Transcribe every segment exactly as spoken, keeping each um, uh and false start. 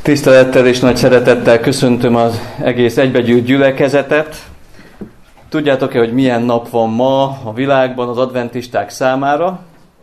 Tisztelettel és nagy szeretettel köszöntöm az egész egybegyűlt gyülekezetet. Tudjátok-e, hogy milyen nap van ma a világban az adventisták számára?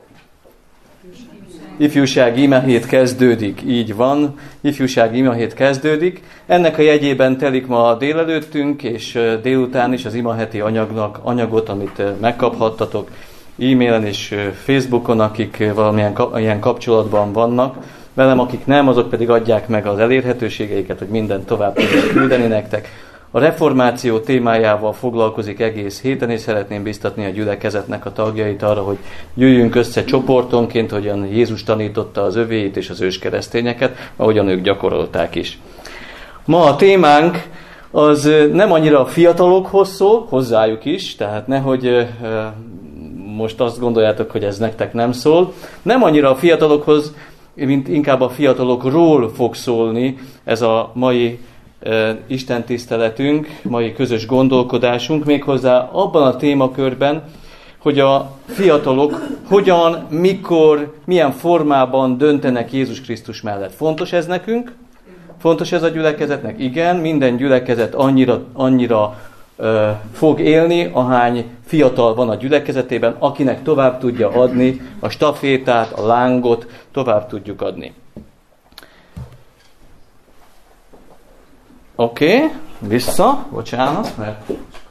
Ifjúsági imahét kezdődik, így van, ifjúsági imahét kezdődik. Ennek a jegyében telik ma a délelőttünk, és délután is az imaheti anyagnak, anyagot, amit megkaphattatok e-mailen és Facebookon, akik valamilyen ilyen kapcsolatban vannak velem, akik nem, azok pedig adják meg az elérhetőségeiket, hogy mindent tovább tudják küldeni nektek. A reformáció témájával foglalkozik egész héten, és szeretném biztatni a gyülekezetnek a tagjait arra, hogy jöjjünk össze csoportonként, hogyan Jézus tanította az övéit és az őskeresztényeket, ahogyan ők gyakorolták is. Ma a témánk az nem annyira a fiatalokhoz szól, hozzájuk is, tehát nehogy most azt gondoljátok, hogy ez nektek nem szól. Nem annyira a fiatalokhoz, mint inkább a fiatalokról fog szólni ez a mai e, istentiszteletünk, mai közös gondolkodásunk, méghozzá abban a témakörben, hogy a fiatalok hogyan, mikor, milyen formában döntenek Jézus Krisztus mellett. Fontos ez nekünk? Fontos ez a gyülekezetnek? Igen, minden gyülekezet annyira, annyira e, fog élni, ahány fiatal van a gyülekezetében, akinek tovább tudja adni a stafétát, a lángot, tovább tudjuk adni. Oké, okay, vissza, bocsánat, mert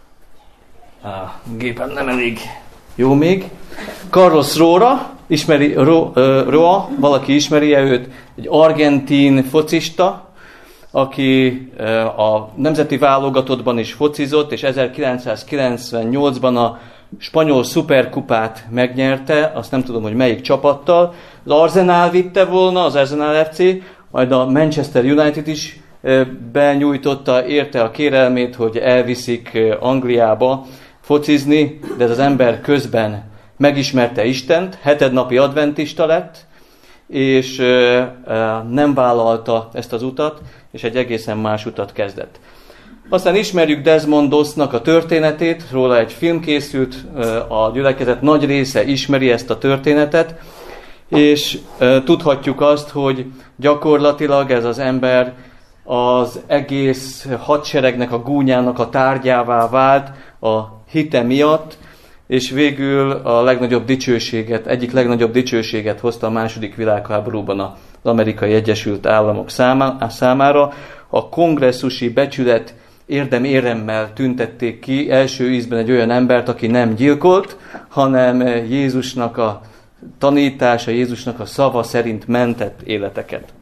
a gépen nem elég jó még. Carlos Roa, ismeri, Ro, Roa, valaki ismeri-e őt, egy argentin focista, aki a nemzeti válogatottban is focizott, és ezerkilencszázkilencvennyolcban a spanyol szuperkupát megnyerte, azt nem tudom, hogy melyik csapattal. Az Arsenal vitte volna, az Arsenal ef cé, majd a Manchester United is benyújtotta, érte a kérelmét, hogy elviszik Angliába focizni, de ez az ember közben megismerte Istent, hetednapi adventista lett, és nem vállalta ezt az utat, és egy egészen más utat kezdett. Aztán ismerjük Desmond Dossnak a történetét, róla egy film készült, a gyülekezet nagy része ismeri ezt a történetet, és tudhatjuk azt, hogy gyakorlatilag ez az ember az egész hadseregnek, a gúnyának a tárgyává vált a hite miatt, és végül a legnagyobb dicsőséget, egyik legnagyobb dicsőséget hozta a második világháborúban az Amerikai Egyesült Államok számára. A kongresszusi becsület érdem-éremmel tüntették ki első ízben egy olyan embert, aki nem gyilkolt, hanem Jézusnak a tanítása, Jézusnak a szava szerint mentett életeket.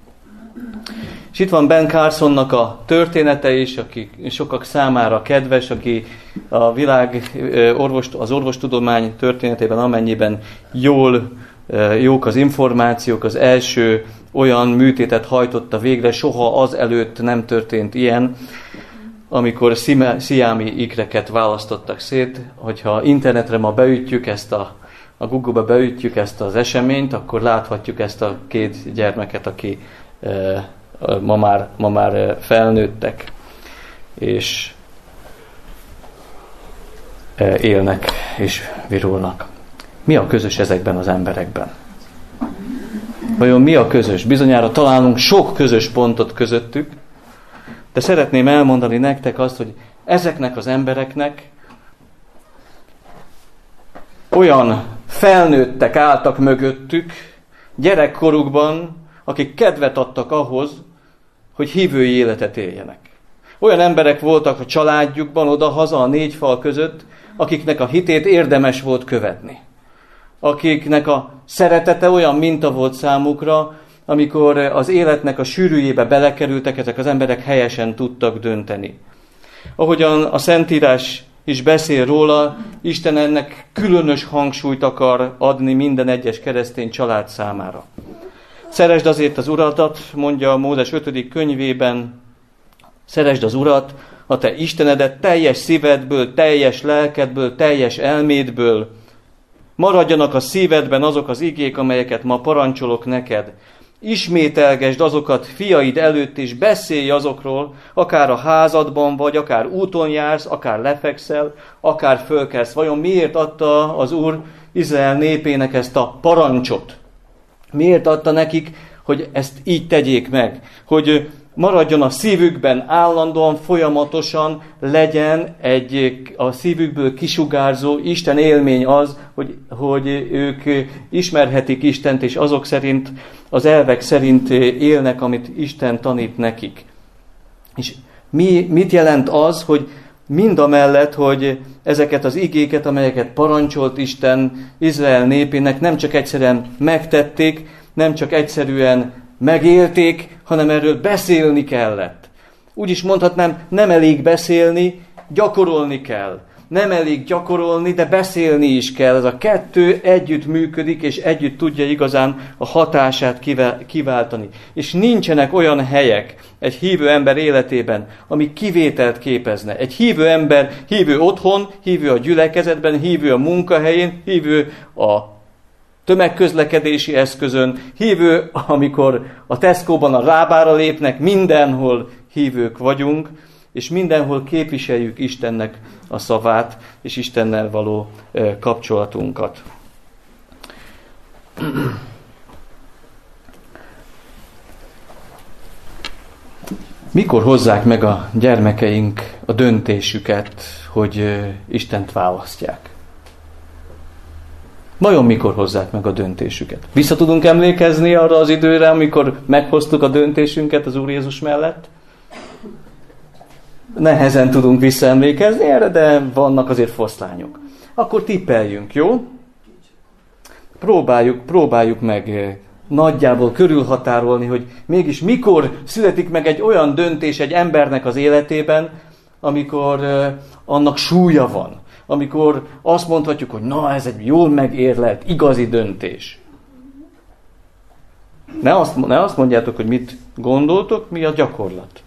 És itt van Ben Carsonnak a története is, aki sokak számára kedves, aki a világ orvos, az orvostudomány történetében amennyiben jól, jók az információk, az első olyan műtétet hajtotta végre, soha az előtt nem történt ilyen, amikor sziámi ikreket választottak szét. Hogyha internetre ma beütjük ezt a, a Google-ba beütjük ezt az eseményt, akkor láthatjuk ezt a két gyermeket, aki e, ma, már, ma már felnőttek, és e, élnek és virulnak. Mi a közös ezekben az emberekben? Vajon mi a közös? Bizonyára találunk sok közös pontot közöttük, de szeretném elmondani nektek azt, hogy ezeknek az embereknek olyan felnőttek álltak mögöttük gyerekkorukban, akik kedvet adtak ahhoz, hogy hívői életet éljenek. Olyan emberek voltak a családjukban, oda-haza a négy fal között, akiknek a hitét érdemes volt követni. Akiknek a szeretete olyan minta volt számukra, amikor az életnek a sűrűjébe belekerültek, ezek az emberek helyesen tudtak dönteni. Ahogyan a Szentírás is beszél róla, Isten ennek különös hangsúlyt akar adni minden egyes keresztény család számára. Szeresd azért az Uratat, mondja a Mózes ötödik könyvében, szeresd az Urat, a te Istenedet teljes szívedből, teljes lelkedből, teljes elmédből. Maradjanak a szívedben azok az igék, amelyeket ma parancsolok neked. Ismételgesd azokat fiaid előtt, és beszélj azokról, akár a házadban vagy, akár úton jársz, akár lefekszel, akár fölkelsz. Vajon miért adta az Úr Izrael népének ezt a parancsot? Miért adta nekik, hogy ezt így tegyék meg, hogy maradjon a szívükben állandóan, folyamatosan legyen egy a szívükből kisugárzó Isten élmény az, hogy, hogy ők ismerhetik Istent, és azok szerint, az elvek szerint élnek, amit Isten tanít nekik. És mi, mit jelent az, hogy mindamellett, hogy ezeket az igéket, amelyeket parancsolt Isten Izrael népének, nem csak egyszerűen megtették, nem csak egyszerűen megélték, hanem erről beszélni kellett. Úgy is mondhatnám, nem elég beszélni, gyakorolni kell. Nem elég gyakorolni, de beszélni is kell. Ez a kettő együtt működik, és együtt tudja igazán a hatását kiváltani. És nincsenek olyan helyek egy hívő ember életében, ami kivételt képezne. Egy hívő ember hívő otthon, hívő a gyülekezetben, hívő a munkahelyén, hívő a tömegközlekedési eszközön, hívő, amikor a Tesco-ban a lábára lépnek, mindenhol hívők vagyunk, és mindenhol képviseljük Istennek a szavát, és Istennel való kapcsolatunkat. Mikor hozzák meg a gyermekeink a döntésüket, hogy Istent választják? Vajon mikor hozzák meg a döntésüket? Vissza tudunk emlékezni arra az időre, amikor meghoztuk a döntésünket az Úr Jézus mellett? Nehezen tudunk visszaemlékezni erre, de vannak azért foszlányok. Akkor tippeljünk, jó? Próbáljuk, próbáljuk meg nagyjából körülhatárolni, hogy mégis mikor születik meg egy olyan döntés egy embernek az életében, amikor annak súlya van. Amikor azt mondhatjuk, hogy na, ez egy jól megérlelt, igazi döntés. Ne azt, ne azt mondjátok, hogy mit gondoltok, mi a gyakorlat.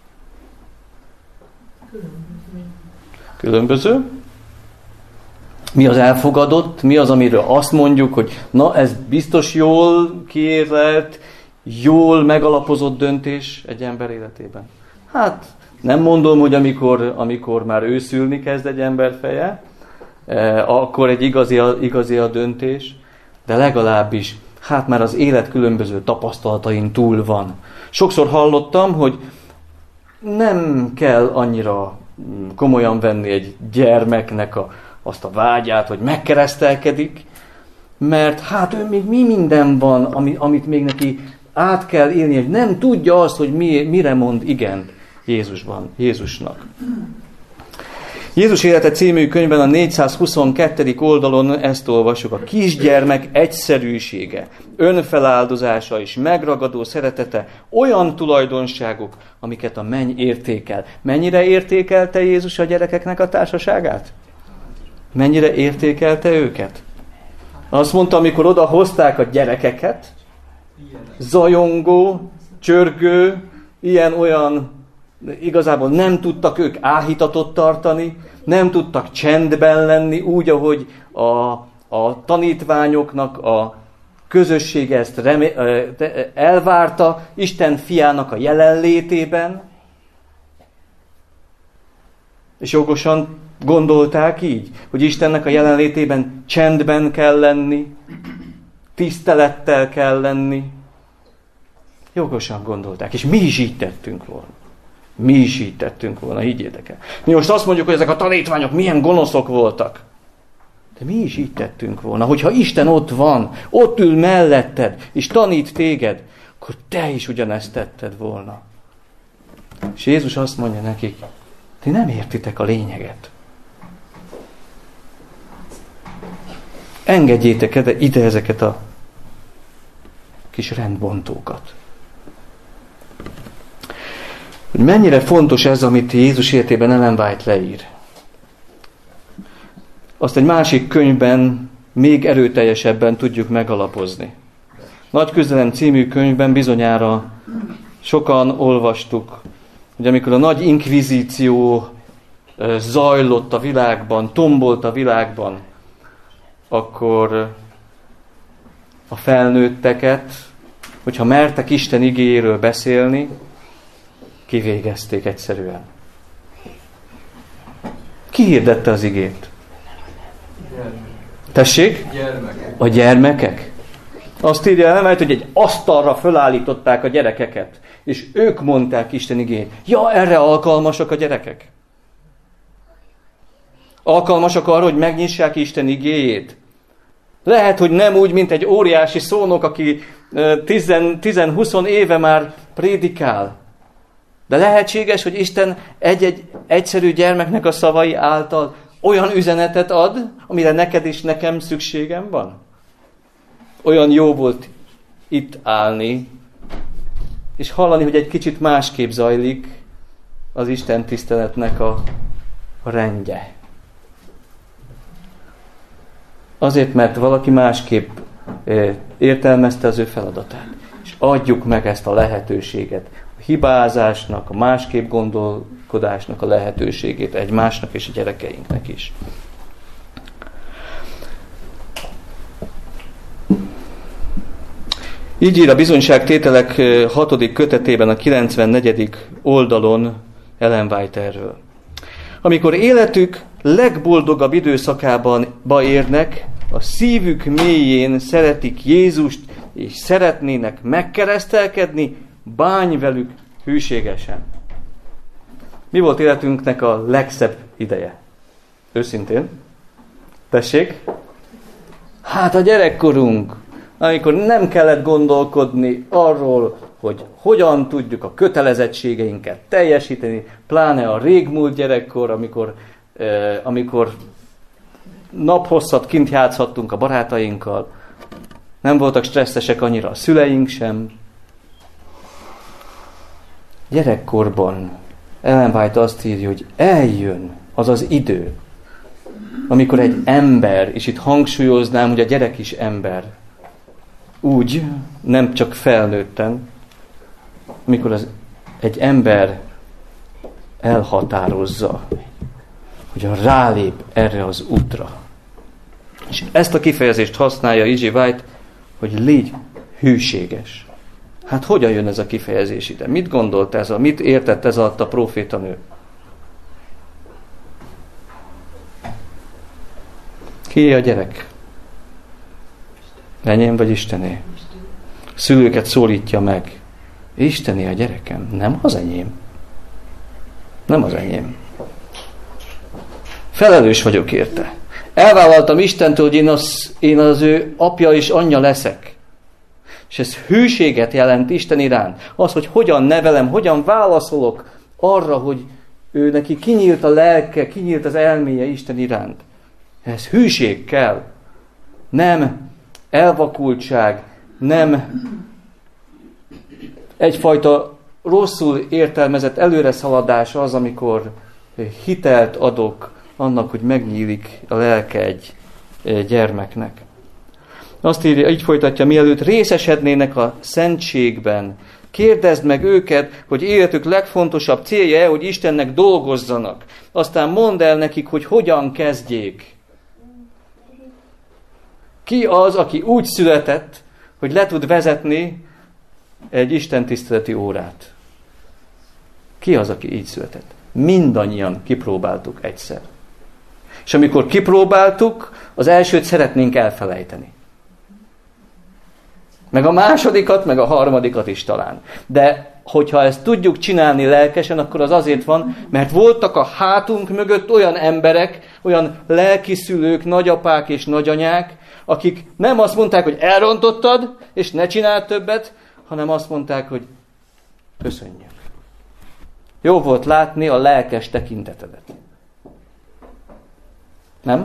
Különböző. Mi az elfogadott, mi az, amiről azt mondjuk, hogy na, ez biztos jól kiérlelt, jól megalapozott döntés egy ember életében. Hát, nem mondom, hogy amikor, amikor már őszülni kezd egy ember feje, akkor egy igazi a, igazi a döntés, de legalábbis, hát már az élet különböző tapasztalatain túl van. Sokszor hallottam, hogy nem kell annyira komolyan venni egy gyermeknek a, azt a vágyát, hogy megkeresztelkedik, mert hát ő még mi minden van, ami, amit még neki át kell élni, hogy nem tudja azt, hogy mi, mire mond igen Jézusban, Jézusnak. Jézus élete című könyvben a négyszázhuszonkettő oldalon ezt olvasjuk. A kisgyermek egyszerűsége, önfeláldozása és megragadó szeretete olyan tulajdonságok, amiket a menny értékel. Mennyire értékelte Jézus a gyerekeknek a társaságát? Mennyire értékelte őket? Azt mondta, amikor oda hozták a gyerekeket, zajongó, csörgő, ilyen-olyan, igazából nem tudtak ők áhítatot tartani, nem tudtak csendben lenni, úgy, ahogy a, a tanítványoknak a közössége ezt remé- elvárta Isten fiának a jelenlétében. És jogosan gondolták így, hogy Istennek a jelenlétében csendben kell lenni, tisztelettel kell lenni. Jogosan gondolták, és mi is így tettünk volna. Mi is így tettünk volna, higgyétek el. Mi most azt mondjuk, hogy ezek a tanítványok milyen gonoszok voltak. De mi is így tettünk volna, hogyha Isten ott van, ott ül melletted, és tanít téged, akkor te is ugyanezt tetted volna. És Jézus azt mondja nekik, ti nem értitek a lényeget. Engedjétek ide ezeket a kis rendbontókat. Hogy mennyire fontos ez, amit Jézus életében Ellen White leír. Azt egy másik könyvben még erőteljesebben tudjuk megalapozni. Nagy küzdelem című könyvben bizonyára sokan olvastuk, hogy amikor a nagy inkvizíció zajlott a világban, tombolt a világban, akkor a felnőtteket, hogyha mertek Isten igéjéről beszélni, kivégezték egyszerűen. Ki hirdette az igét? Tessék? Gyermekek. A gyermekek? Azt írja Ellen White, hogy egy asztalra fölállították a gyerekeket, és ők mondták Isten igényt. Ja, erre alkalmasak a gyerekek? Alkalmasak arra, hogy megnyissák Isten igéjét? Lehet, hogy nem úgy, mint egy óriási szónok, aki tíz-húsz éve már prédikál. De lehetséges, hogy Isten egy-egy egyszerű gyermeknek a szavai által olyan üzenetet ad, amire neked és nekem szükségem van. Olyan jó volt itt állni, és hallani, hogy egy kicsit másképp zajlik az Isten tiszteletnek a, a rendje. Azért, mert valaki másképp értelmezte az ő feladatát. És adjuk meg ezt a lehetőséget. A hibázásnak, a másképp gondolkodásnak a lehetőségét egymásnak és a gyerekeinknek is. Így ír a bizonyságtételek hatodik kötetében a kilencvennegyedik oldalon Ellen White erről. Amikor életük legboldogabb időszakában érnek, a szívük mélyén szeretik Jézust, és szeretnének megkeresztelkedni, bánj velük hűségesen. Mi volt életünknek a legszebb ideje? Őszintén? Tessék? Hát a gyerekkorunk, amikor nem kellett gondolkodni arról, hogy hogyan tudjuk a kötelezettségeinket teljesíteni, pláne a régmúlt gyerekkor, amikor, eh, amikor naphosszat kint játszhattunk a barátainkkal, nem voltak stresszesek annyira a szüleink sem. Gyerekkorban Ellen White azt írja, hogy eljön az az idő, amikor egy ember, és itt hangsúlyoznám, hogy a gyerek is ember, úgy, nem csak felnőtten, amikor az, egy ember elhatározza, hogy rálép erre az útra. És ezt a kifejezést használja E G White, hogy légy hűséges. Hát hogyan jön ez a kifejezés ide? Mit gondolt ez a, mit értett ez alatt a prófétanő? Kié a gyerek? Enyém vagy Istené? Szülőket szólítja meg. Istené a gyerekem, nem az enyém. Nem az enyém. Felelős vagyok érte. Elvállaltam Istentől, hogy én az, én az ő apja és anyja leszek. És ez hűséget jelent Isten iránt. Az, hogy hogyan nevelem, hogyan válaszolok arra, hogy ő neki kinyílt a lelke, kinyílt az elméje Isten iránt. Ez hűség kell. Nem elvakultság, nem egyfajta rosszul értelmezett előreszaladás az, amikor hitelt adok annak, hogy megnyílik a lelke egy gyermeknek. Azt írja, így folytatja, mielőtt részesednének a szentségben, kérdezd meg őket, hogy életük legfontosabb célja, hogy Istennek dolgozzanak. Aztán mondd el nekik, hogy hogyan kezdjék. Ki az, aki úgy született, hogy le tud vezetni egy istentiszteleti órát? Ki az, aki így született? Mindannyian kipróbáltuk egyszer. És amikor kipróbáltuk, az elsőt szeretnénk elfelejteni. Meg a másodikat, meg a harmadikat is talán. De hogyha ezt tudjuk csinálni lelkesen, akkor az azért van, mert voltak a hátunk mögött olyan emberek, olyan lelkiszülők, nagyapák és nagyanyák, akik nem azt mondták, hogy elrontottad, és ne csináld többet, hanem azt mondták, hogy köszönjük. Jó volt látni a lelkes tekintetedet. Nem?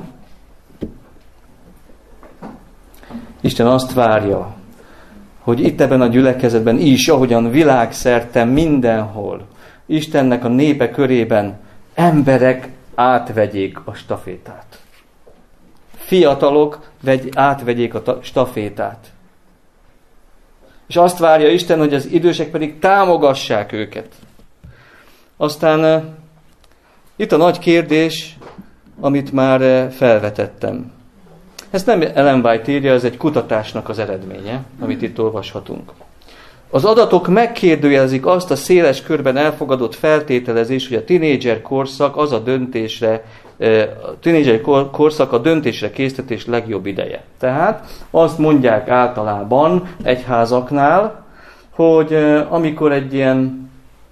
Isten azt várja, hogy itt ebben a gyülekezetben is, ahogyan világszerte mindenhol, Istennek a népe körében emberek átvegyék a stafétát. Fiatalok vegy, átvegyék a stafétát. És azt várja Isten, hogy az idősek pedig támogassák őket. Aztán uh, itt a nagy kérdés, amit már uh, felvetettem. Ezt nem Ellen White írja, ez egy kutatásnak az eredménye, amit itt olvashatunk. Az adatok megkérdőjelezik azt a széles körben elfogadott feltételezés, hogy a tinédzser korszak az a döntésre a tínédzser korszak a döntésre késztetés legjobb ideje. Tehát azt mondják általában egyházaknál, hogy amikor egy ilyen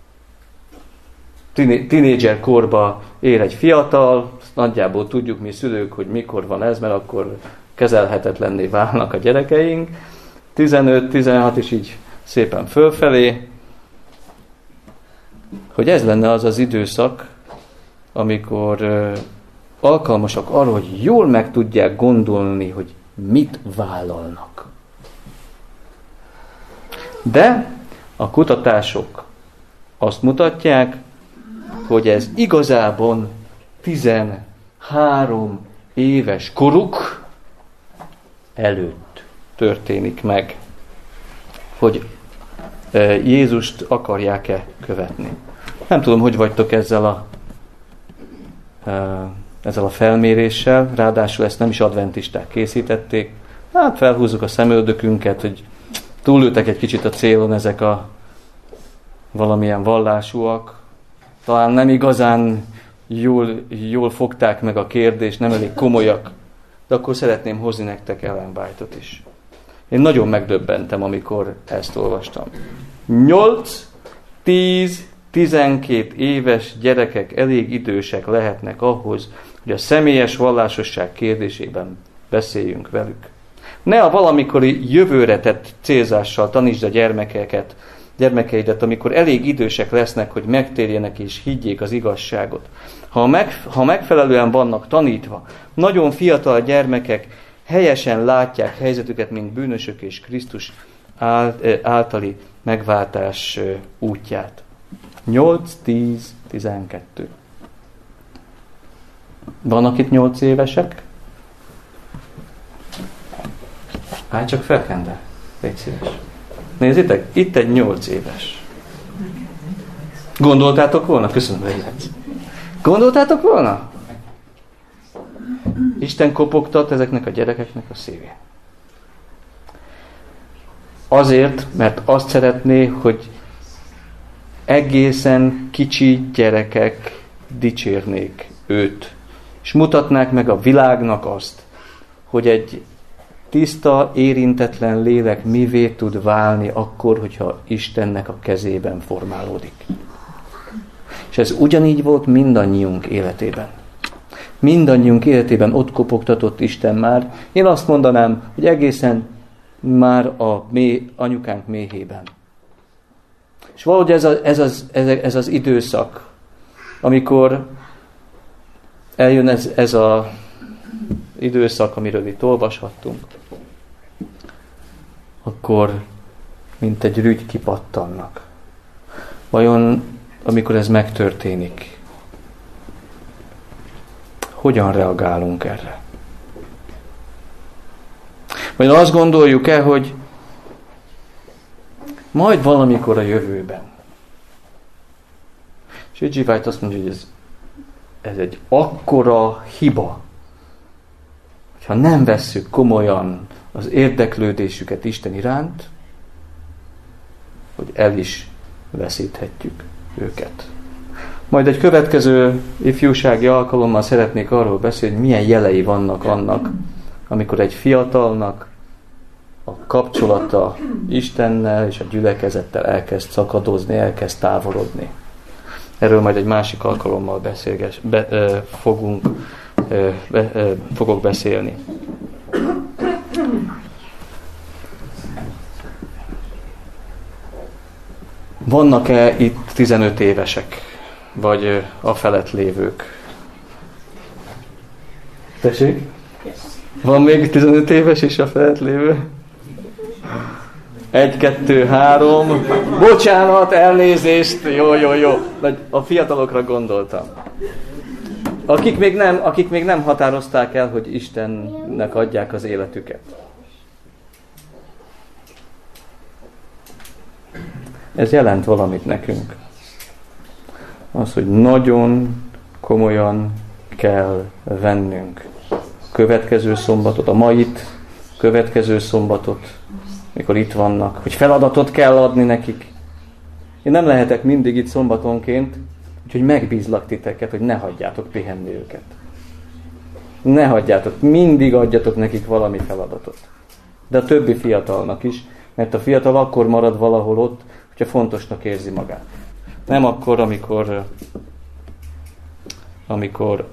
tínédzser korba ér egy fiatal, nagyjából tudjuk mi szülők, hogy mikor van ez, mert akkor kezelhetetlenné válnak a gyerekeink, tizenöt tizenhat is így szépen fölfelé, hogy ez lenne az az időszak, amikor uh, alkalmasak arra, hogy jól meg tudják gondolni, hogy mit vállalnak. De a kutatások azt mutatják, hogy ez igazából tizenhárom éves koruk előtt történik meg, hogy uh, Jézust akarják-e követni. Nem tudom, hogy vagytok ezzel a ezzel a felméréssel, ráadásul ezt nem is adventisták készítették. Hát felhúzzuk a szemöldökünket, hogy túlültek egy kicsit a célon ezek a valamilyen vallásúak. Talán nem igazán jól, jól fogták meg a kérdést, nem elég komolyak. De akkor szeretném hozni nektek Ellen White-ot is. Én nagyon megdöbbentem, amikor ezt olvastam. nyolc, tíz, tizenkét éves gyerekek elég idősek lehetnek ahhoz, hogy a személyes vallásosság kérdésében beszéljünk velük. Ne a valamikori jövőre tett célzással tanítsd a gyermekeket, gyermekeidet, amikor elég idősek lesznek, hogy megtérjenek és higgyék az igazságot. Ha, meg, ha megfelelően vannak tanítva, nagyon fiatal gyermekek helyesen látják helyzetüket, mint bűnösök és Krisztus általi megváltás útját. nyolc, tíz, tizenkettő. Vannak itt nyolc évesek? Állj csak fel, Kende. Légy szíves. Nézzétek, itt egy nyolc éves. Gondoltátok volna? Köszönöm, hogy Gondoltátok volna? Isten kopogtat ezeknek a gyerekeknek a szívén. Azért, mert azt szeretné, hogy egészen kicsi gyerekek dicsérnék őt, és mutatnák meg a világnak azt, hogy egy tiszta, érintetlen lélek mivé tud válni akkor, hogyha Istennek a kezében formálódik. És ez ugyanígy volt mindannyiunk életében. Mindannyiunk életében ott kopogtatott Isten már. Én azt mondanám, hogy egészen már a mély, anyukánk méhében. És valahogy ez, a, ez, az, ez, ez az időszak, amikor eljön ez, ez az időszak, amiről itt olvashattunk, akkor mint egy rügy kipattannak. Vajon, amikor ez megtörténik, hogyan reagálunk erre? Vagy azt gondoljuk-e, hogy majd valamikor a jövőben. És G. White azt mondja, hogy ez, ez egy akkora hiba, hogyha nem vesszük komolyan az érdeklődésüket Isten iránt, hogy el is veszíthetjük őket. Majd egy következő ifjúsági alkalommal szeretnék arról beszélni, hogy milyen jelei vannak annak, amikor egy fiatalnak a kapcsolata Istennel és a gyülekezettel elkezd szakadozni, elkezd távolodni. Erről majd egy másik alkalommal beszélges, be, ö, fogunk, ö, be, ö, fogok beszélni. Vannak-e itt tizenöt évesek, vagy a felett lévők? Tessék? Van még tizenöt éves és a felett lévő? Egy, kettő, három. Bocsánat, elnézést. Jó, jó, jó. A fiatalokra gondoltam. Akik még nem, akik még nem határozták el, hogy Istennek adják az életüket. Ez jelent valamit nekünk. Az, hogy nagyon komolyan kell vennünk következő szombatot, a mait, következő szombatot, mikor itt vannak, hogy feladatot kell adni nekik. Én nem lehetek mindig itt szombatonként, úgyhogy megbízlak titeket, hogy ne hagyjátok pihenni őket. Ne hagyjátok, mindig adjatok nekik valami feladatot. De a többi fiatalnak is, mert a fiatal akkor marad valahol ott, hogyha fontosnak érzi magát. Nem akkor, amikor, amikor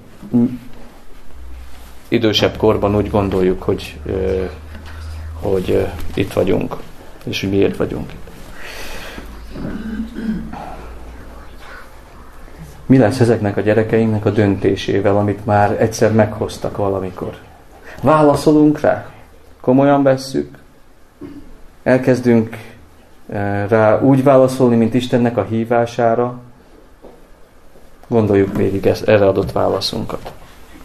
idősebb korban úgy gondoljuk, hogy, hogy itt vagyunk, és hogy miért vagyunk itt. Mi lesz ezeknek a gyerekeinknek a döntésével, amit már egyszer meghoztak valamikor? Válaszolunk rá? Komolyan vesszük? Elkezdünk rá úgy válaszolni, mint Istennek a hívására? Gondoljuk végig ezt, erre adott válaszunkat.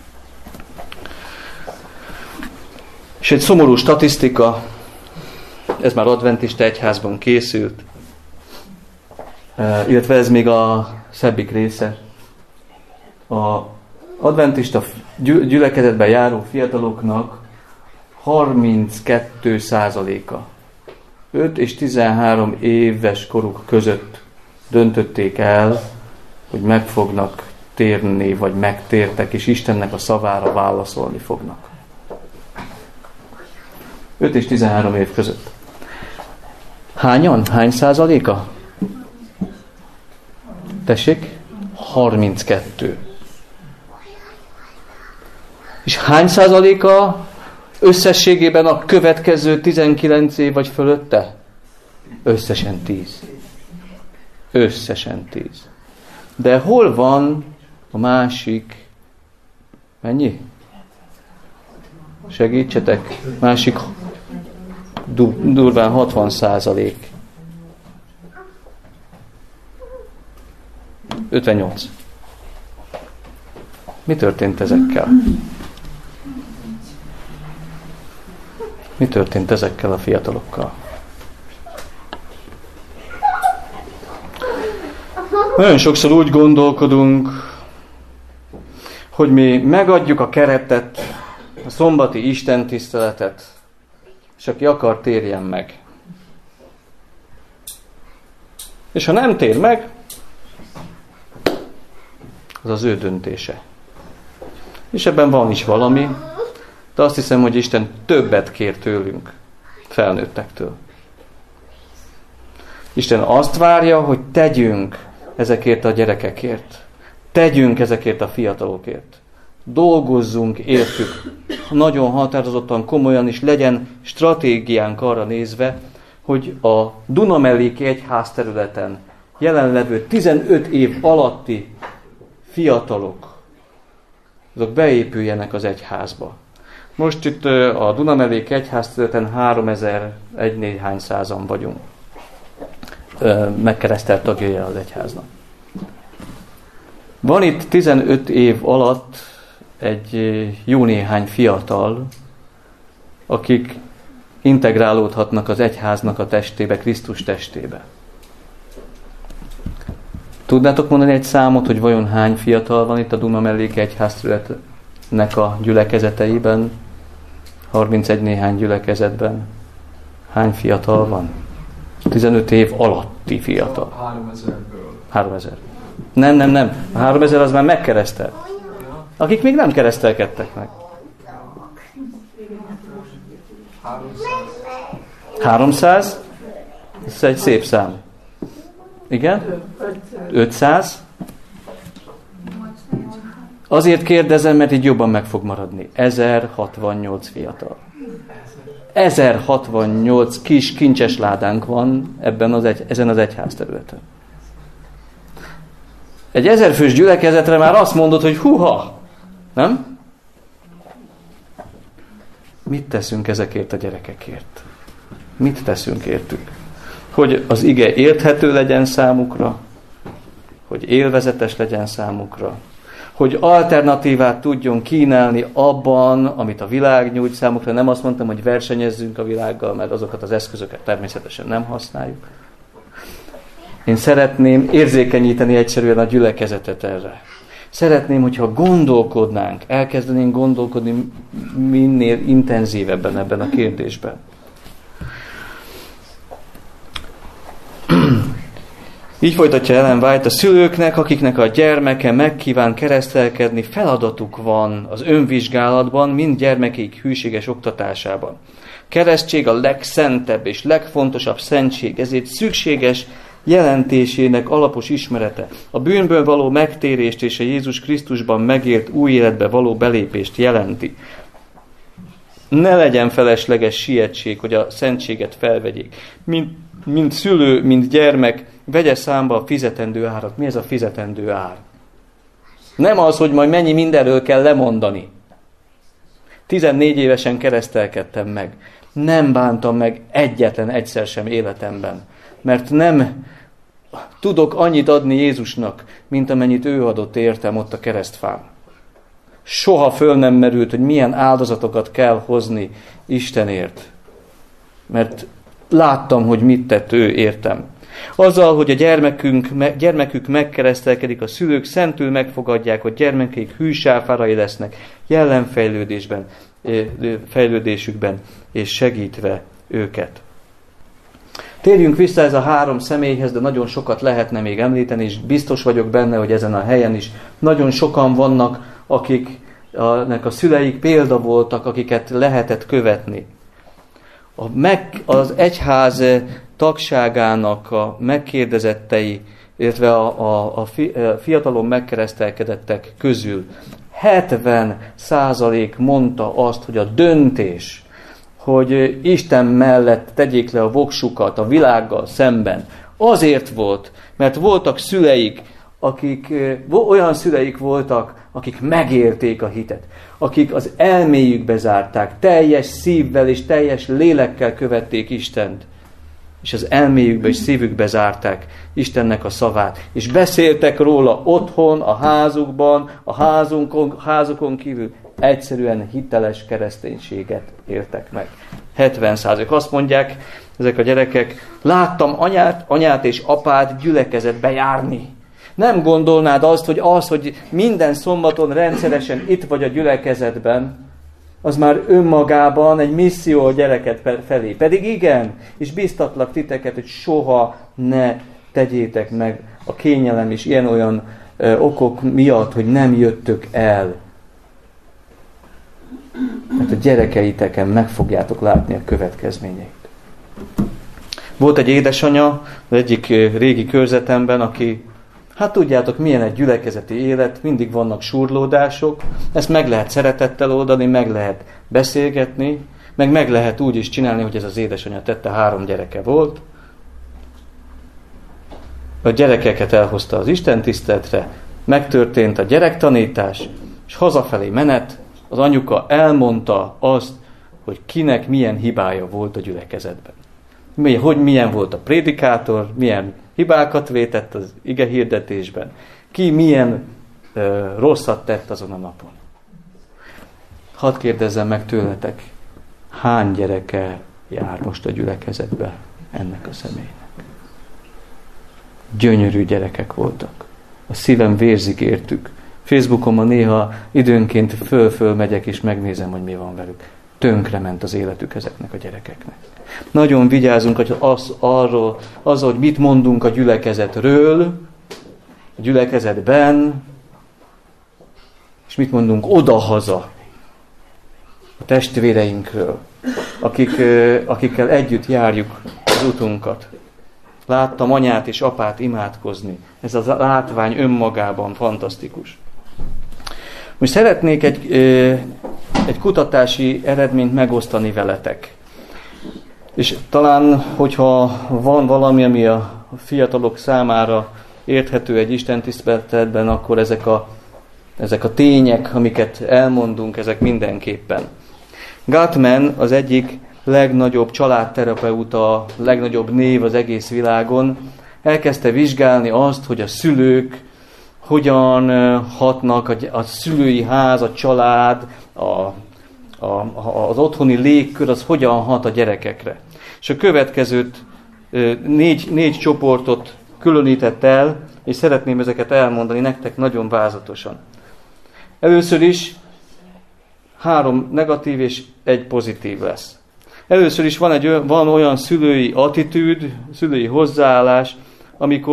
És egy szomorú statisztika, ez már adventista egyházban készült, illetve ez még a szebbik része. A adventista gyülekezetben járó fiataloknak harminckettő százaléka öt és tizenhárom éves koruk között döntötték el, hogy meg fognak térni, vagy megtértek, és Istennek a szavára válaszolni fognak. öt és tizenhárom év között. Hányan? Hány százaléka? Tessék? harminckettő. És hány százaléka összességében a következő tizenkilenc év vagy fölötte? Összesen tíz. Összesen tíz. De hol van a másik? Mennyi? Segítsetek. Másik durván hatvan százalék. ötvennyolc. Mi történt ezekkel? Mi történt ezekkel a fiatalokkal? Nagyon sokszor úgy gondolkodunk, hogy mi megadjuk a keretet, a szombati istentiszteletet, és aki akar, térjen meg. És ha nem tér meg, az az ő döntése. És ebben van is valami, de azt hiszem, hogy Isten többet kér tőlünk, felnőttektől. Isten azt várja, hogy tegyünk ezekért a gyerekekért. Tegyünk ezekért a fiatalokért. Dolgozzunk értük. Nagyon határozottan, komolyan is legyen stratégiánk arra nézve, hogy a Dunamelléki egyház területen jelenlevő tizenöt év alatti fiatalok, azok beépüljenek az egyházba. Most itt a Dunamelléki egyház területen háromezer egy néhány százan vagyunk. Megkeresztelt tagjai az egyháznak. Van itt tizenöt év alatt egy jó néhány fiatal, akik integrálódhatnak az egyháznak a testébe, Krisztus testébe. Tudnátok mondani egy számot, hogy vajon hány fiatal van itt a Dunamelléki egyház területnek a gyülekezeteiben? harmincegy néhány gyülekezetben. Hány fiatal van? tizenöt év alatti fiatal. háromezerből. háromezer. Nem, nem, nem. A háromezer az már megkeresztelt. Akik még nem keresztelkedtek meg. háromszáz. Ez egy szép szám. Igen? ötszáz. Azért kérdezem, mert így jobban meg fog maradni. ezerhatvannyolc fiatal. ezerhatvannyolc kis kincses ládánk van ebben az egy, ezen az egyház területen. Egy ezerfős gyülekezetre már azt mondod, hogy huha, nem? Mit teszünk ezekért a gyerekekért? Mit teszünk értük? Hogy az ige érthető legyen számukra, hogy élvezetes legyen számukra, hogy alternatívát tudjon kínálni abban, amit a világ nyújt számukra. Nem azt mondtam, hogy versenyezzünk a világgal, mert azokat az eszközöket természetesen nem használjuk. Én szeretném érzékenyíteni egyszerűen a gyülekezetet erre. Szeretném, hogyha gondolkodnánk, elkezdenénk gondolkodni minél intenzívebben ebben a kérdésben. Így folytatja Ellen White, a szülőknek, akiknek a gyermeke megkíván keresztelkedni, feladatuk van az önvizsgálatban, mind gyermekeik hűséges oktatásában. Keresztség a legszentebb és legfontosabb szentség, ezért szükséges jelentésének alapos ismerete. A bűnből való megtérést és a Jézus Krisztusban megélt új életbe való belépést jelenti. Ne legyen felesleges sietség, hogy a szentséget felvegyék. Mint, mint szülő, mint gyermek, vegye számba a fizetendő árat. Mi ez a fizetendő ár? Nem az, hogy majd mennyi mindenről kell lemondani. tizennégy évesen keresztelkedtem meg. Nem bántam meg egyetlen egyszer sem életemben. Mert nem tudok annyit adni Jézusnak, mint amennyit ő adott értem ott a keresztfán. Soha föl nem merült, hogy milyen áldozatokat kell hozni Istenért. Mert láttam, hogy mit tett ő értem. Azzal, hogy a gyermekünk, gyermekük megkeresztelkedik, a szülők szentül megfogadják, hogy gyermekeik hűsáfárai lesznek jelenfejlődésben, fejlődésükben, és segítve őket. Térjünk vissza ez a három személyhez, de nagyon sokat lehetne még említeni, és biztos vagyok benne, hogy ezen a helyen is nagyon sokan vannak, akiknek a szüleik példa voltak, akiket lehetett követni. A meg, az egyház tagságának a megkérdezettei, illetve a, a, a fiatalon megkeresztelkedettek közül hetven százalék mondta azt, hogy a döntés, hogy Isten mellett tegyék le a voksukat a világgal szemben, azért volt, mert voltak szüleik, akik, olyan szüleik voltak, akik megérték a hitet, akik az elméjükbe zárták, teljes szívvel és teljes lélekkel követték Istent, és az elméjükbe és szívükbe zárták Istennek a szavát, és beszéltek róla otthon, a házukban, a házunkon, házukon kívül, egyszerűen hiteles kereszténységet éltek meg. hetven százalék. Azt mondják ezek a gyerekek, láttam anyát, anyát és apát gyülekezetbe járni. Nem gondolnád azt, hogy az, hogy minden szombaton rendszeresen itt vagy a gyülekezetben, az már önmagában egy misszió a gyereket felé. Pedig igen, és biztatlak titeket, hogy soha ne tegyétek meg a kényelem és ilyen-olyan ö, okok miatt, hogy nem jöttök el. Mert a gyerekeiteken meg fogjátok látni a következményeit. Volt egy édesanya az egyik régi körzetemben, aki, hát tudjátok, milyen egy gyülekezeti élet, mindig vannak surlódások, ezt meg lehet szeretettel oldani, meg lehet beszélgetni, meg meg lehet úgy is csinálni, hogy ez az édesanya tette, három gyereke volt. A gyerekeket elhozta az istentiszteletre, megtörtént a gyerektanítás, és hazafelé menet, az anyuka elmondta azt, hogy kinek milyen hibája volt a gyülekezetben. Hogy milyen volt a prédikátor, milyen hibákat vétett az ige hirdetésben, ki milyen uh, rosszat tett azon a napon. Hadd kérdezzem meg tőletek, hány gyereke jár most a gyülekezetbe ennek a személynek? Gyönyörű gyerekek voltak. A szívem vérzik értük. Facebookon ma néha időnként föl-föl megyek és megnézem, hogy mi van velük. Tönkrement az életük ezeknek a gyerekeknek. Nagyon vigyázunk hogy az, arról, az, hogy mit mondunk a gyülekezetről, a gyülekezetben, és mit mondunk odahaza a testvéreinkről, akik, akikkel együtt járjuk az utunkat. Láttam anyát és apát imádkozni. Ez a látvány önmagában fantasztikus. Most szeretnék egy, egy kutatási eredményt megosztani veletek. És talán, hogyha van valami, ami a fiatalok számára érthető egy istentiszteletben, akkor ezek a, ezek a tények, amiket elmondunk, ezek mindenképpen. Gottman az egyik legnagyobb családterapeuta, legnagyobb név az egész világon, elkezdte vizsgálni azt, hogy a szülők hogyan hatnak, a szülői ház, a család, a, a, az otthoni légkör, az hogyan hat a gyerekekre. És a következőt négy, négy csoportot különített el, és szeretném ezeket elmondani nektek nagyon vázatosan. Először is három negatív és egy pozitív lesz. Először is van, egy, van olyan szülői attitűd, szülői hozzáállás, amikor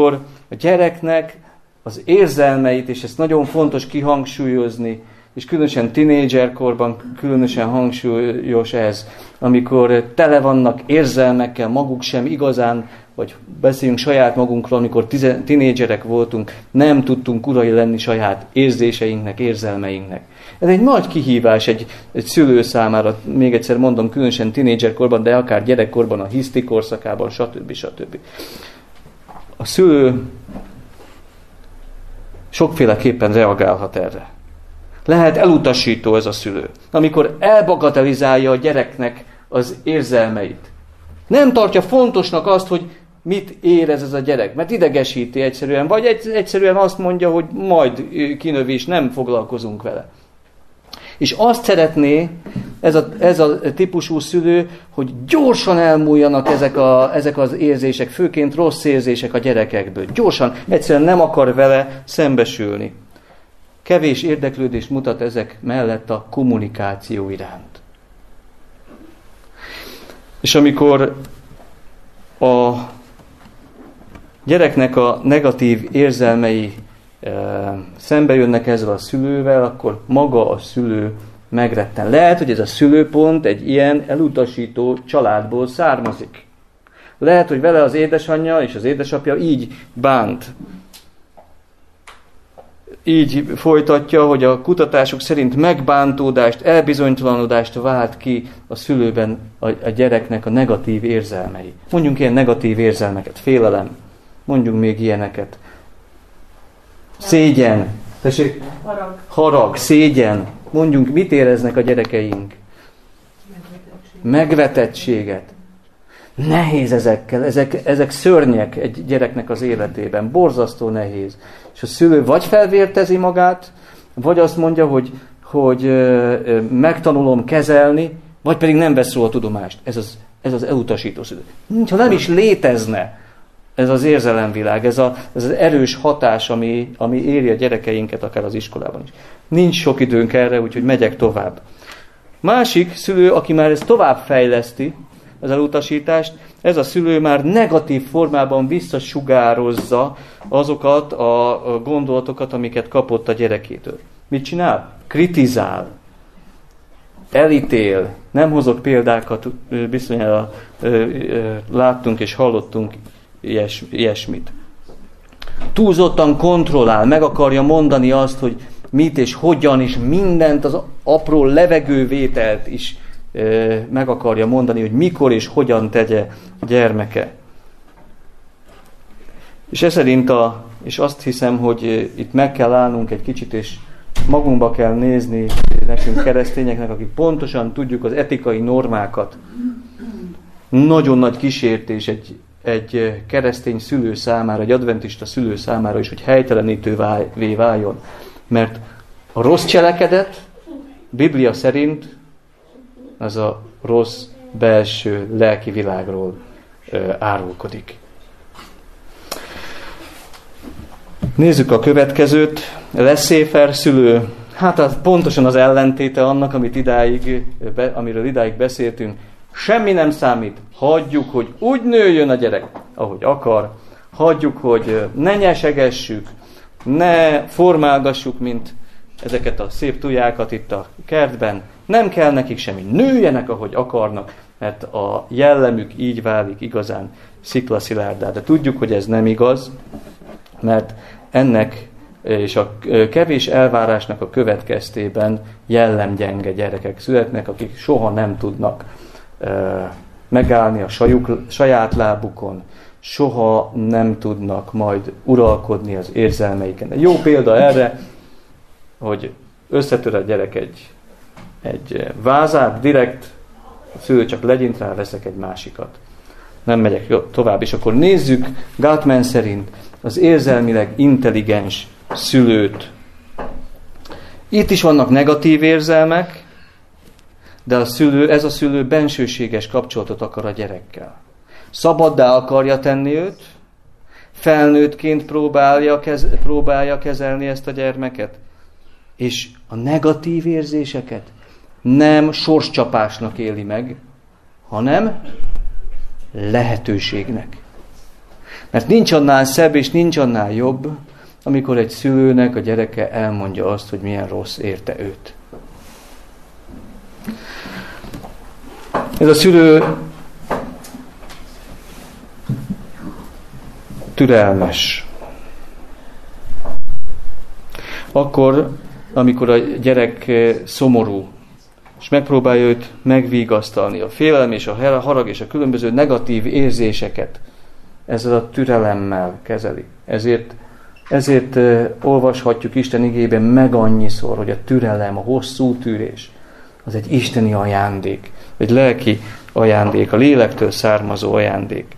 a gyereknek az érzelmeit, és ezt nagyon fontos kihangsúlyozni, és különösen tinédzserkorban különösen hangsúlyos ez, amikor tele vannak érzelmekkel, maguk sem igazán, vagy beszéljünk saját magunkról, amikor tinédzserek voltunk, nem tudtunk urai lenni saját érzéseinknek, érzelmeinknek. Ez egy nagy kihívás egy, egy szülő számára, még egyszer mondom, különösen tinédzserkorban, de akár gyerekkorban, a hiszti korszakában, stb. stb. A szülő sokféleképpen reagálhat erre. Lehet elutasító ez a szülő, amikor elbagatelizálja a gyereknek az érzelmeit. Nem tartja fontosnak azt, hogy mit érez ez a gyerek, mert idegesíti egyszerűen, vagy egyszerűen azt mondja, hogy majd kinövés, nem foglalkozunk vele. És azt szeretné ez a, ez a típusú szülő, hogy gyorsan elmúljanak ezek, a, ezek az érzések, főként rossz érzések a gyerekekből. Gyorsan, egyszerűen nem akar vele szembesülni. Kevés érdeklődést mutat ezek mellett a kommunikáció iránt. És amikor a gyereknek a negatív érzelmei e, szembe jönnek ezzel a szülővel, akkor maga a szülő megretten. Lehet, hogy ez a szülőpont egy ilyen elutasító családból származik. Lehet, hogy vele az édesanyja és az édesapja így bánt. Így folytatja, hogy a kutatások szerint megbántódást, elbizonytalanodást vált ki a szülőben a, a gyereknek a negatív érzelmei. Mondjunk ilyen negatív érzelmeket, félelem, mondjunk még ilyeneket. Szégyen, tessék, harag, harag szégyen, mondjunk, mit éreznek a gyerekeink? Megvetettség. Megvetettséget. Nehéz ezekkel, ezek, ezek szörnyek egy gyereknek az életében, borzasztó nehéz. És a szülő vagy felvértezi magát, vagy azt mondja, hogy, hogy megtanulom kezelni, vagy pedig nem vesz róla tudomást. Ez az, ez az elutasító szülő. Ha nem is létezne ez az érzelemvilág, ez, a, ez az erős hatás, ami, ami éri a gyerekeinket akár az iskolában is. Nincs sok időnk erre, úgyhogy megyek tovább. Másik szülő, aki már ezt tovább fejleszti, az elutasítást, ez a szülő már negatív formában visszasugározza azokat a gondolatokat, amiket kapott a gyerekétől. Mit csinál? Kritizál, elítél. Nem hozok példákat, bizonyára láttunk és hallottunk ilyes, ilyesmit. Túlzottan kontrollál, meg akarja mondani azt, hogy mit és hogyan, és mindent, az apró levegővételt is meg akarja mondani, hogy mikor és hogyan tegye a gyermeke. És ez szerint a, és azt hiszem, hogy itt meg kell állnunk egy kicsit, és magunkba kell nézni nekünk keresztényeknek, akik pontosan tudjuk az etikai normákat. Nagyon nagy kísértés egy, egy keresztény szülő számára, egy adventista szülő számára is, hogy helytelenítővé váljon. Mert a rossz cselekedet Biblia szerint az a rossz belső lelki világról ö, árulkodik. Nézzük a következőt. Leszéfer szülő. Hát az pontosan az ellentéte annak, amit idáig, be, amiről idáig beszéltünk. Semmi nem számít. Hagyjuk, hogy úgy nőjön a gyerek, ahogy akar. Hagyjuk, hogy ne nyesegessük, ne formálgassuk, mint ezeket a szép tujákat itt a kertben. Nem kell nekik semmi. Nőjenek, ahogy akarnak, mert a jellemük így válik igazán sziklaszilárdá. De tudjuk, hogy ez nem igaz, mert ennek és a kevés elvárásnak a következtében jellemgyenge gyerekek születnek, akik soha nem tudnak megállni a sajuk, saját lábukon, soha nem tudnak majd uralkodni az érzelmeiken. Egy jó példa erre, hogy összetör a gyerek egy, egy vázát, direkt a szülő csak legyint rá, veszek egy másikat. Nem megyek tovább, és akkor nézzük Gutman szerint az érzelmileg intelligens szülőt. Itt is vannak negatív érzelmek, de a szülő, ez a szülő bensőséges kapcsolatot akar a gyerekkel. Szabaddá akarja tenni őt, felnőttként próbálja, kez, próbálja kezelni ezt a gyermeket, és a negatív érzéseket nem sorscsapásnak éli meg, hanem lehetőségnek. Mert nincs annál szebb és nincs annál jobb, amikor egy szülőnek a gyereke elmondja azt, hogy milyen rossz érte őt. Ez a szülő türelmes. Akkor, amikor a gyerek szomorú, és megpróbálja őt megvigasztalni, a félelem és a harag és a különböző negatív érzéseket ezzel a türelemmel kezeli. Ezért, ezért olvashatjuk Isten igében meg annyiszor, hogy a türelem, a hosszú tűrés, az egy isteni ajándék, egy lelki ajándék, a lélektől származó ajándék.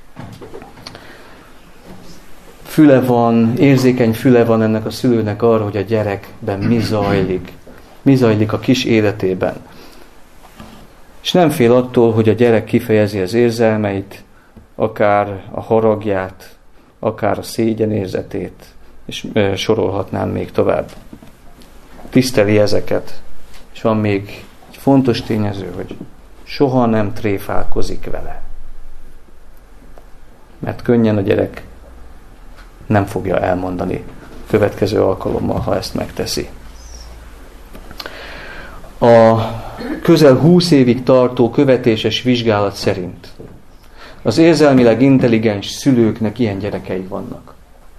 Füle van, érzékeny füle van ennek a szülőnek arra, hogy a gyerekben mi zajlik. Mi zajlik a kis életében. És nem fél attól, hogy a gyerek kifejezi az érzelmeit, akár a haragját, akár a szégyenérzetét, és sorolhatnám még tovább. Tiszteli ezeket. És van még egy fontos tényező, hogy soha nem tréfálkozik vele. Mert könnyen a gyerek nem fogja elmondani következő alkalommal, ha ezt megteszi. A közel húsz évig tartó követéses vizsgálat szerint az érzelmileg intelligens szülőknek ilyen gyerekei vannak.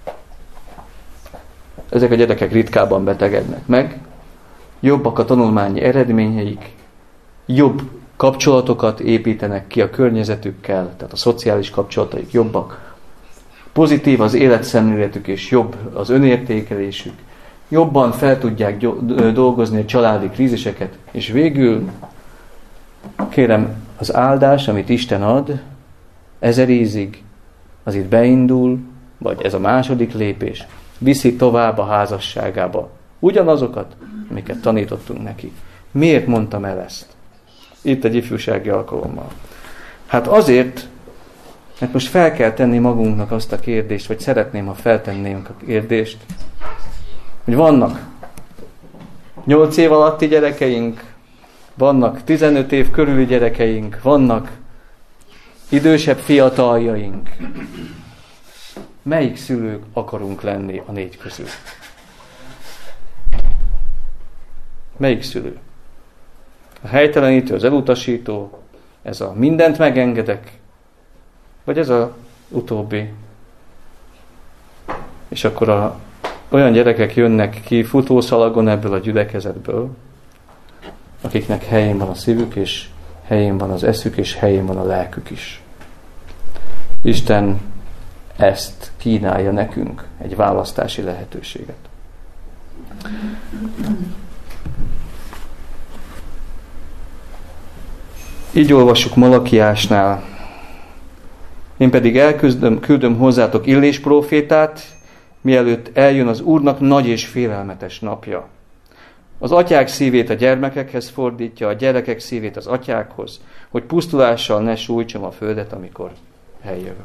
Ezek a gyerekek ritkábban betegednek meg, jobbak a tanulmányi eredményeik, jobb kapcsolatokat építenek ki a környezetükkel, tehát a szociális kapcsolataik jobbak, pozitív az életszemléletük és jobb az önértékelésük, jobban fel tudják dolgozni a családi kríziseket, és végül, kérem, az áldás, amit Isten ad, ezer ízig, az itt beindul, vagy ez a második lépés, viszi tovább a házasságába ugyanazokat, amiket tanítottunk neki. Miért mondtam el ezt? Itt egy ifjúsági alkalommal. Hát azért, mert most fel kell tenni magunknak azt a kérdést, vagy szeretném, ha feltennénk a kérdést, hogy vannak nyolc év alatti gyerekeink, vannak tizenöt év körüli gyerekeink, vannak idősebb fiataljaink. Melyik szülők akarunk lenni a négy közül? Melyik szülő? A helytelenítő, az elutasító, ez a mindent megengedek, vagy ez az utóbbi? És akkor a, olyan gyerekek jönnek ki futószalagon ebből a gyülekezetből, akiknek helyén van a szívük, és helyén van az eszük, és helyén van a lelkük is. Isten ezt kínálja nekünk, egy választási lehetőséget. Így olvassuk Malakiásnál. Én pedig elküldöm küldöm hozzátok Illés prófétát, mielőtt eljön az Úrnak nagy és félelmetes napja. Az atyák szívét a gyermekekhez fordítja, a gyerekek szívét az atyákhoz, hogy pusztulással ne sújtsam a földet, amikor eljövök.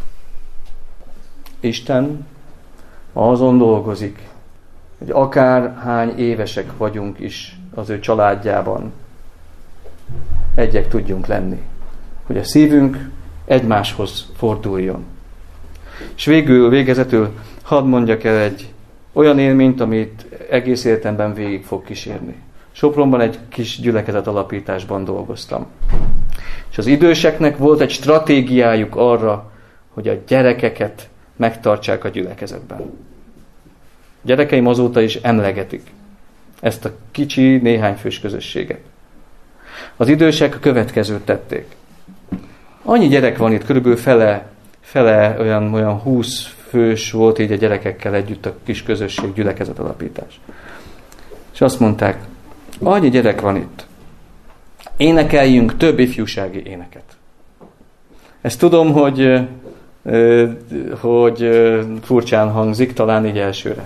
Isten azon dolgozik, hogy akárhány évesek vagyunk is az ő családjában, egyek tudjunk lenni. Hogy a szívünk egymáshoz forduljon. És végül, végezetül hadd mondjak el egy olyan élményt, amit egész életemben végig fog kísérni. Sopronban egy kis gyülekezet alapításban dolgoztam. És az időseknek volt egy stratégiájuk arra, hogy a gyerekeket megtartsák a gyülekezetben. A gyerekeim azóta is emlegetik ezt a kicsi, néhány fős közösséget. Az idősek a következőt tették. Annyi gyerek van itt, körülbelül fele, fele olyan, olyan húsz fős volt így a gyerekekkel együtt a kis közösség, gyülekezet alapítás. És azt mondták, annyi gyerek van itt, énekeljünk több ifjúsági éneket. Ezt tudom, hogy, hogy furcsán hangzik, talán így elsőre.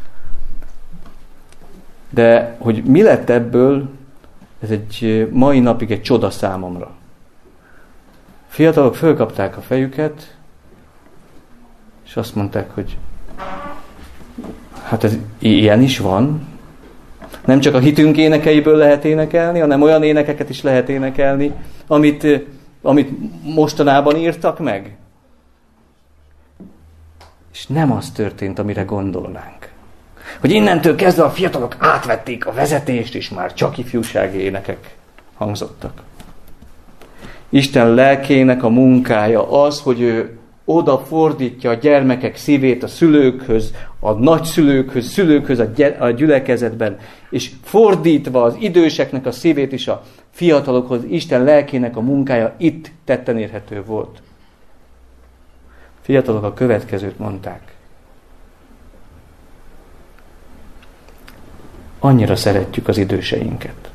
De hogy mi lett ebből, ez egy mai napig egy csoda számomra. Fiatalok fölkapták a fejüket, és azt mondták, hogy hát ez ilyen is van. Nem csak a hitünk énekeiből lehet énekelni, hanem olyan énekeket is lehet énekelni, amit, amit mostanában írtak meg. És nem az történt, amire gondolnánk. Hogy innentől kezdve a fiatalok átvették a vezetést, és már csak ifjúsági énekek hangzottak. Isten lelkének a munkája az, hogy ő oda fordítja a gyermekek szívét a szülőkhöz, a nagyszülőkhöz, szülőkhöz a, gy- a gyülekezetben, és fordítva az időseknek a szívét is a fiatalokhoz, Isten lelkének a munkája itt tetten érhető volt. Fiatalok a következőt mondták. Annyira szeretjük az időseinket.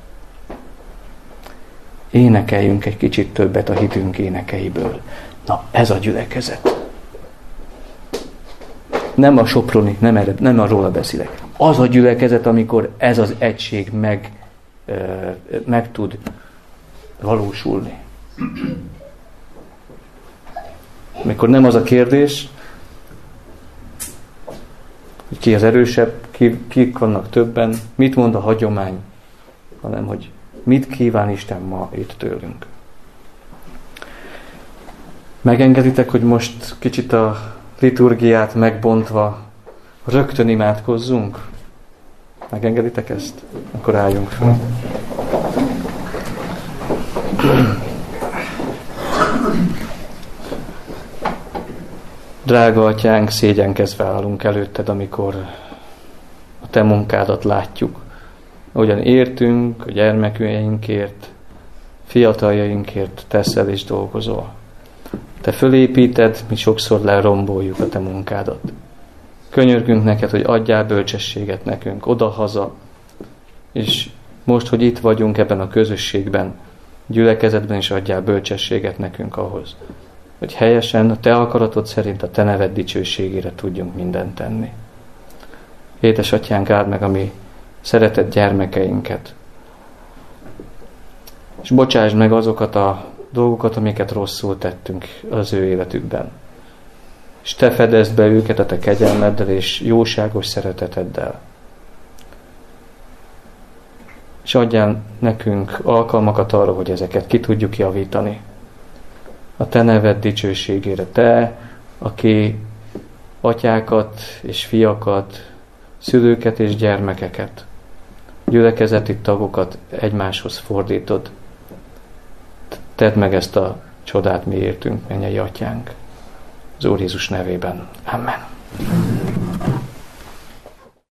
Énekeljünk egy kicsit többet a hitünk énekeiből. Na, ez a gyülekezet. Nem a Soproni, nem, erre, nem arról beszélek. Az a gyülekezet, amikor ez az egység meg, meg tud valósulni. Amikor nem az a kérdés, hogy ki az erősebb, ki, kik vannak többen, mit mond a hagyomány, hanem hogy mit kíván Isten ma itt tőlünk. Megengeditek, hogy most kicsit a liturgiát megbontva rögtön imádkozzunk? Megengeditek ezt? Akkor álljunk fel. Drága Atyánk, szégyenkezve állunk előtted, amikor a Te munkádat látjuk. Ahogyan értünk, a gyermekeinkért, fiataljainkért teszel és dolgozol. Te fölépíted, mi sokszor leromboljuk a Te munkádat. Könyörgünk neked, hogy adjál bölcsességet nekünk oda-haza, és most, hogy itt vagyunk ebben a közösségben, gyülekezetben is adjál bölcsességet nekünk ahhoz, hogy helyesen a Te akaratod szerint a Te neved dicsőségére tudjunk mindent tenni. Édesatyánk, áld meg a mi szeretett gyermekeinket, és bocsásd meg azokat a dolgokat, amiket rosszul tettünk az ő életükben. És Te fedezd be őket a Te kegyelmeddel és jóságos szereteteddel. És adjál nekünk alkalmakat arra, hogy ezeket ki tudjuk javítani. A Te neved dicsőségére. Te, aki atyákat és fiakat, szülőket és gyermekeket, gyülekezeti tagokat egymáshoz fordítod. Tedd meg ezt a csodát mi értünk, mennyei Atyánk. Az Úr Jézus nevében. Amen.